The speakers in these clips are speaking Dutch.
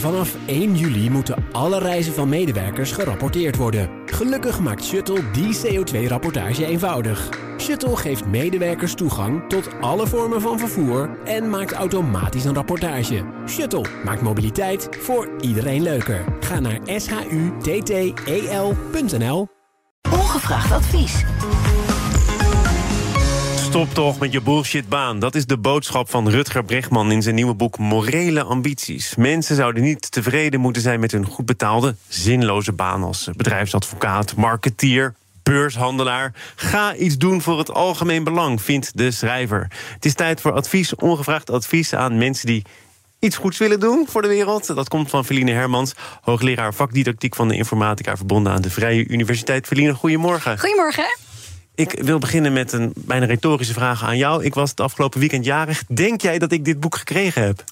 Vanaf 1 juli moeten alle reizen van medewerkers gerapporteerd worden. Gelukkig maakt Shuttle die CO2-rapportage eenvoudig. Shuttle geeft medewerkers toegang tot alle vormen van vervoer en maakt automatisch een rapportage. Shuttle maakt mobiliteit voor iedereen leuker. Ga naar shutteel.nl. Ongevraagd advies. Stop toch met je bullshitbaan. Dat is de boodschap van Rutger Bregman in zijn nieuwe boek Morele Ambities. Mensen zouden niet tevreden moeten zijn met hun goed betaalde, zinloze baan als bedrijfsadvocaat, marketeer, beurshandelaar. Ga iets doen voor het algemeen belang, vindt de schrijver. Het is tijd voor advies, ongevraagd advies aan mensen die iets goeds willen doen voor de wereld. Dat komt van Feline Hermans, hoogleraar vakdidactiek van de informatica, verbonden aan de Vrije Universiteit. Feline, goedemorgen. Goedemorgen. Ik wil beginnen met een bijna retorische vraag aan jou. Ik was het afgelopen weekend jarig. Denk jij dat ik dit boek gekregen heb?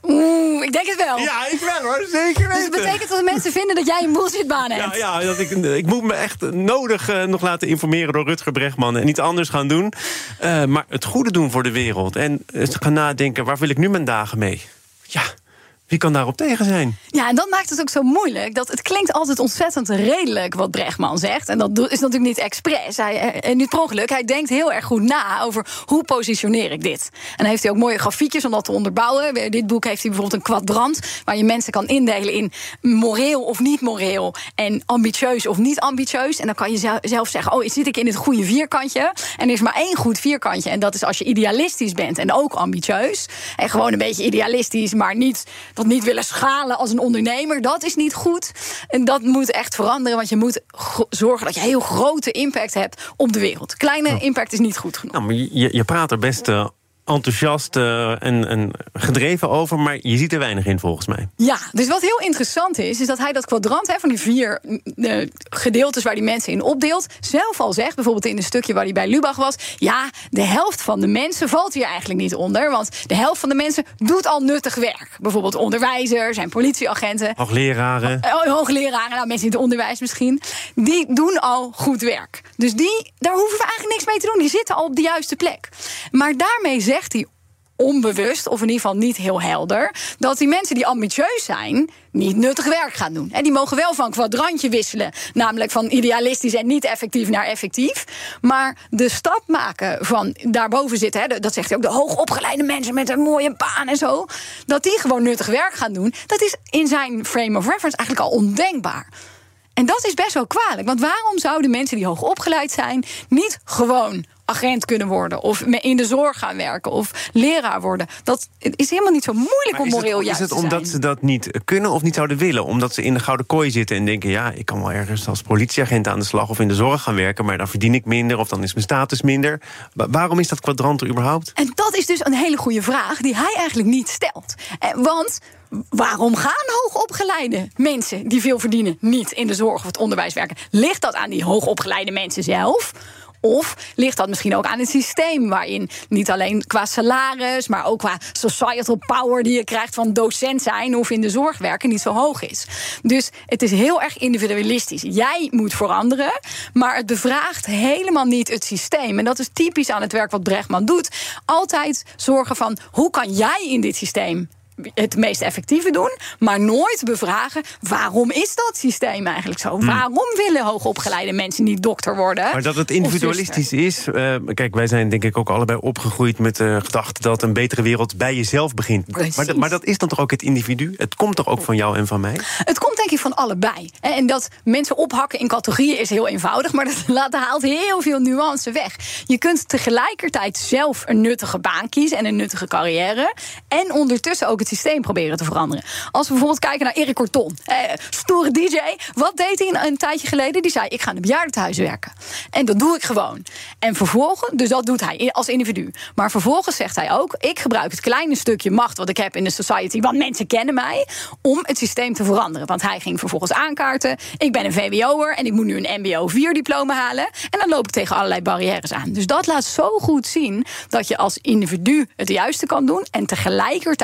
Ik denk het wel. Ja, ik wel hoor, zeker weten. Dus het betekent dat de mensen vinden dat jij een bullshitbaan hebt. Ja, dat ik moet me echt nodig nog laten informeren door Rutger Bregman en iets anders gaan doen. Maar het goede doen voor de wereld. En gaan nadenken, waar wil ik nu mijn dagen mee? Ja, wie kan daarop tegen zijn? Ja, en dat maakt het ook zo moeilijk. Dat het klinkt altijd ontzettend redelijk wat Bregman zegt. En dat is natuurlijk niet expres. Niet per ongeluk. Hij denkt heel erg goed na over hoe positioneer ik dit. En dan heeft hij ook mooie grafiekjes om dat te onderbouwen. Dit boek heeft hij bijvoorbeeld een kwadrant waar je mensen kan indelen in moreel of niet moreel en ambitieus of niet ambitieus. En dan kan je zelf zeggen, zit ik in het goede vierkantje? En er is maar één goed vierkantje. En dat is als je idealistisch bent en ook ambitieus. En gewoon een beetje idealistisch, maar niet willen schalen als een ondernemer, dat is niet goed. En dat moet echt veranderen, want je moet zorgen dat je heel grote impact hebt op de wereld. Kleine impact is niet goed genoeg. Nou, maar je praat er best enthousiast en gedreven over, maar je ziet er weinig in volgens mij. Ja, dus wat heel interessant is dat hij dat kwadrant van die 4 gedeeltes waar die mensen in opdeelt, zelf al zegt, bijvoorbeeld in een stukje waar hij bij Lubach was, ja, de helft van de mensen valt hier eigenlijk niet onder, want de helft van de mensen doet al nuttig werk. Bijvoorbeeld onderwijzers en politieagenten. Hoogleraren. Hoogleraren, mensen in het onderwijs misschien. Die doen al goed werk. Dus daar hoeven we eigenlijk niks mee te doen. Die zitten al op de juiste plek. Maar daarmee zegt hij onbewust, of in ieder geval niet heel helder, dat die mensen die ambitieus zijn niet nuttig werk gaan doen. En die mogen wel van kwadrantje wisselen, namelijk van idealistisch en niet effectief naar effectief. Maar de stap maken van daarboven zitten, dat zegt hij ook, de hoogopgeleide mensen met een mooie baan en zo, dat die gewoon nuttig werk gaan doen, dat is in zijn frame of reference eigenlijk al ondenkbaar. En dat is best wel kwalijk, want waarom zouden mensen die hoog opgeleid zijn niet gewoon agent kunnen worden of in de zorg gaan werken of leraar worden? Dat is helemaal niet zo moeilijk om moreel juist te zijn. Is het omdat ze dat niet kunnen of niet zouden willen? Omdat ze in de gouden kooi zitten en denken, ja, ik kan wel ergens als politieagent aan de slag of in de zorg gaan werken, maar dan verdien ik minder of dan is mijn status minder. Waarom is dat kwadrant er überhaupt? En dat is dus een hele goede vraag die hij eigenlijk niet stelt. Want waarom gaan hoogopgeleide mensen die veel verdienen niet in de zorg of het onderwijs werken? Ligt dat aan die hoogopgeleide mensen zelf? Of ligt dat misschien ook aan het systeem waarin niet alleen qua salaris, maar ook qua societal power die je krijgt van docent zijn of in de zorg werken niet zo hoog is. Dus het is heel erg individualistisch. Jij moet veranderen, maar het bevraagt helemaal niet het systeem. En dat is typisch aan het werk wat Bregman doet. Altijd zorgen van, hoe kan jij in dit systeem het meest effectieve doen, maar nooit bevragen, waarom is dat systeem eigenlijk zo? Waarom willen hoogopgeleide mensen niet dokter worden? Maar dat het individualistisch is, kijk, wij zijn denk ik ook allebei opgegroeid met de gedachte dat een betere wereld bij jezelf begint. Maar dat is dan toch ook het individu? Het komt toch ook van jou en van mij? Het komt denk ik van allebei. En dat mensen ophakken in categorieën is heel eenvoudig, maar dat haalt heel veel nuance weg. Je kunt tegelijkertijd zelf een nuttige baan kiezen en een nuttige carrière en ondertussen ook het systeem proberen te veranderen. Als we bijvoorbeeld kijken naar Erik Corton, stoere DJ, wat deed hij een tijdje geleden? Die zei, ik ga in een bejaardentehuis werken. En dat doe ik gewoon. En vervolgens, dus dat doet hij als individu. Maar vervolgens zegt hij ook, ik gebruik het kleine stukje macht wat ik heb in de society, want mensen kennen mij, om het systeem te veranderen. Want hij ging vervolgens aankaarten, ik ben een VWO'er en ik moet nu een MBO 4 diploma halen. En dan loop ik tegen allerlei barrières aan. Dus dat laat zo goed zien dat je als individu het juiste kan doen en tegelijkertijd ook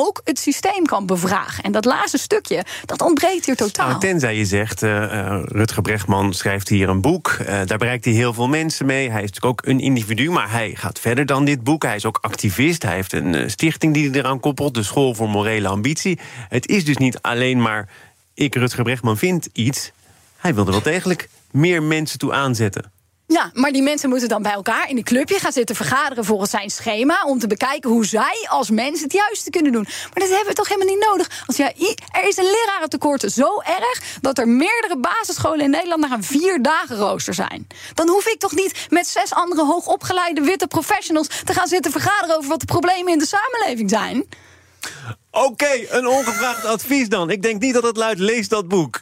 ook het systeem kan bevragen. En dat laatste stukje, dat ontbreekt hier totaal. Nou, tenzij je zegt, Rutger Bregman schrijft hier een boek. Daar bereikt hij heel veel mensen mee. Hij is natuurlijk ook een individu, maar hij gaat verder dan dit boek. Hij is ook activist. Hij heeft een stichting die hij eraan koppelt. De School voor Morele Ambitie. Het is dus niet alleen maar, ik, Rutger Bregman, vind iets. Hij wil er wel degelijk meer mensen toe aanzetten. Ja, maar die mensen moeten dan bij elkaar in een clubje gaan zitten vergaderen volgens zijn schema, om te bekijken hoe zij als mensen het juiste kunnen doen. Maar dat hebben we toch helemaal niet nodig? Want ja, er is een lerarentekort zo erg dat er meerdere basisscholen in Nederland naar een 4-dagen rooster zijn. Dan hoef ik toch niet met 6 andere hoogopgeleide witte professionals te gaan zitten vergaderen over wat de problemen in de samenleving zijn. Oké, een ongevraagd advies dan. Ik denk niet dat het luidt, lees dat boek.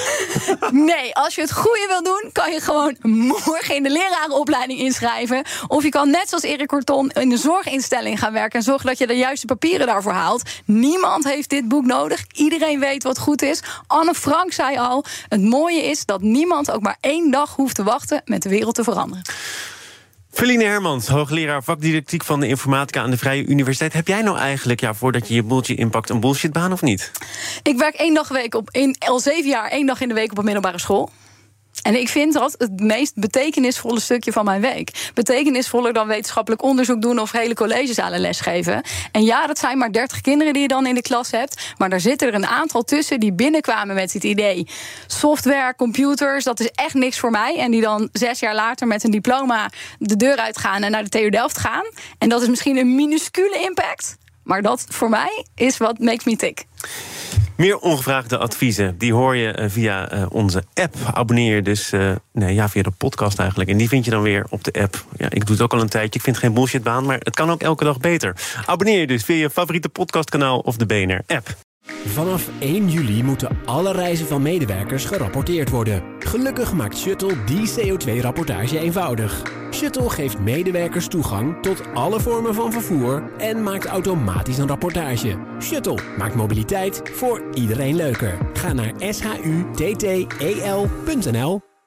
Nee, als je het goede wil doen, kan je gewoon morgen in de lerarenopleiding inschrijven. Of je kan net zoals Erik Corton in de zorginstelling gaan werken en zorgen dat je de juiste papieren daarvoor haalt. Niemand heeft dit boek nodig. Iedereen weet wat goed is. Anne Frank zei al, het mooie is dat niemand ook maar 1 dag hoeft te wachten met de wereld te veranderen. Feline Hermans, hoogleraar vakdidactiek van de informatica aan de Vrije Universiteit. Heb jij nou eigenlijk, voordat je je boeltje inpakt, een bullshitbaan of niet? Ik werk 1 dag week al 7 jaar 1 dag in de week op een middelbare school. En ik vind dat het meest betekenisvolle stukje van mijn week. Betekenisvoller dan wetenschappelijk onderzoek doen of hele collegezalen lesgeven. En ja, dat zijn maar 30 kinderen die je dan in de klas hebt. Maar daar zitten er een aantal tussen die binnenkwamen met het idee. Software, computers, dat is echt niks voor mij. En die dan 6 jaar later met een diploma de deur uitgaan en naar de TU Delft gaan. En dat is misschien een minuscule impact. Maar dat voor mij is wat makes me tick. Meer ongevraagde adviezen, die hoor je via onze app. Abonneer je dus via de podcast eigenlijk. En die vind je dan weer op de app. Ja, ik doe het ook al een tijdje, ik vind het geen bullshitbaan, maar het kan ook elke dag beter. Abonneer je dus via je favoriete podcastkanaal of de BNR-app. Vanaf 1 juli moeten alle reizen van medewerkers gerapporteerd worden. Gelukkig maakt Shuttle die CO2-rapportage eenvoudig. Shuttle geeft medewerkers toegang tot alle vormen van vervoer en maakt automatisch een rapportage. Shuttle maakt mobiliteit voor iedereen leuker. Ga naar shuttl.nl.